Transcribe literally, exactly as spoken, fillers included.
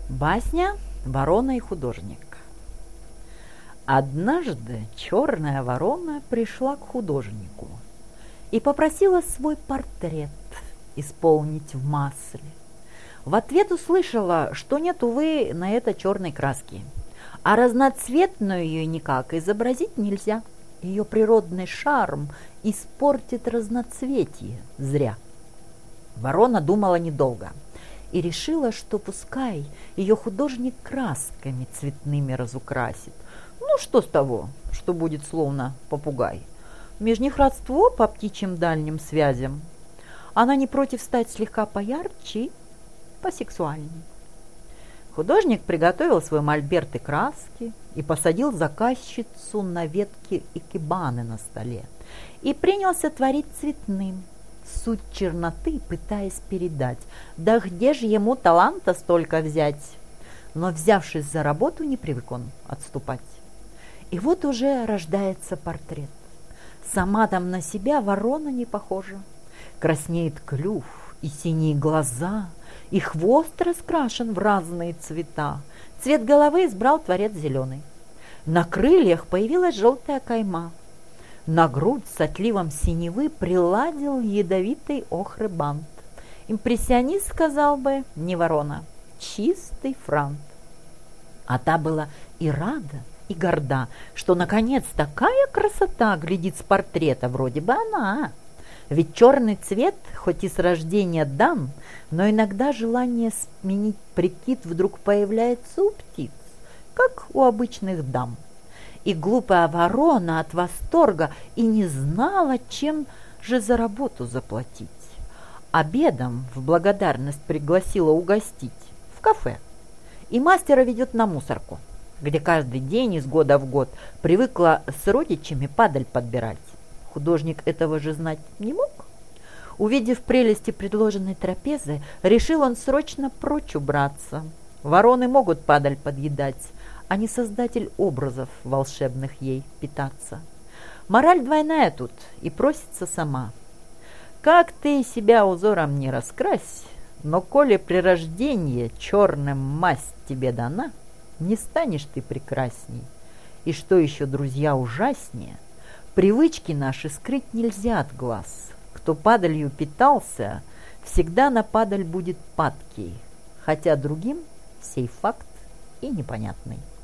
Басня «Ворона и художник». Однажды черная ворона пришла к художнику и попросила свой портрет исполнить в масле. В ответ услышала, что нет, увы, на это черной краски, а разноцветную ее никак изобразить нельзя. Ее природный шарм испортит разноцветие зря. Ворона думала недолго и решила, что пускай ее художник красками цветными разукрасит. Ну, что с того, что будет словно попугай? Между них родство по птичьим дальним связям. Она не против стать слегка поярче и посексуальней. Художник приготовил свой мольберт и краски и посадил заказчицу на ветки икебаны на столе и принялся творить цветным, суть черноты пытаясь передать. Да где же ему таланта столько взять? Но, взявшись за работу, не привык он отступать. И вот уже рождается портрет. Сама там на себя ворона не похожа. Краснеет клюв и синие глаза, и хвост раскрашен в разные цвета. Цвет головы избрал творец зеленый. На крыльях появилась желтая кайма. На грудь с отливом синевы приладил ядовитый охры бант. Импрессионист сказал бы, не ворона, чистый франт. А та была и рада, и горда, что, наконец, такая красота глядит с портрета, вроде бы она. Ведь черный цвет, хоть и с рождения дан, но иногда желание сменить прикид вдруг появляется у птиц, как у обычных дам. И глупая ворона от восторга и не знала, чем же за работу заплатить. Обедом в благодарность пригласила угостить в кафе. И мастера ведет на мусорку, где каждый день из года в год привыкла с родичами падаль подбирать. Художник этого же знать не мог. Увидев прелести предложенной трапезы, решил он срочно прочь убраться. Вороны могут падаль подъедать, а не создатель образов волшебных ей питаться. Мораль двойная тут и просится сама. Как ты себя узором не раскрась, но коли при рождении черным масть тебе дана, не станешь ты прекрасней. И что еще, друзья, ужаснее, привычки наши скрыть нельзя от глаз. Кто падалью питался, всегда на падаль будет падкий, хотя другим сей факт и непонятный.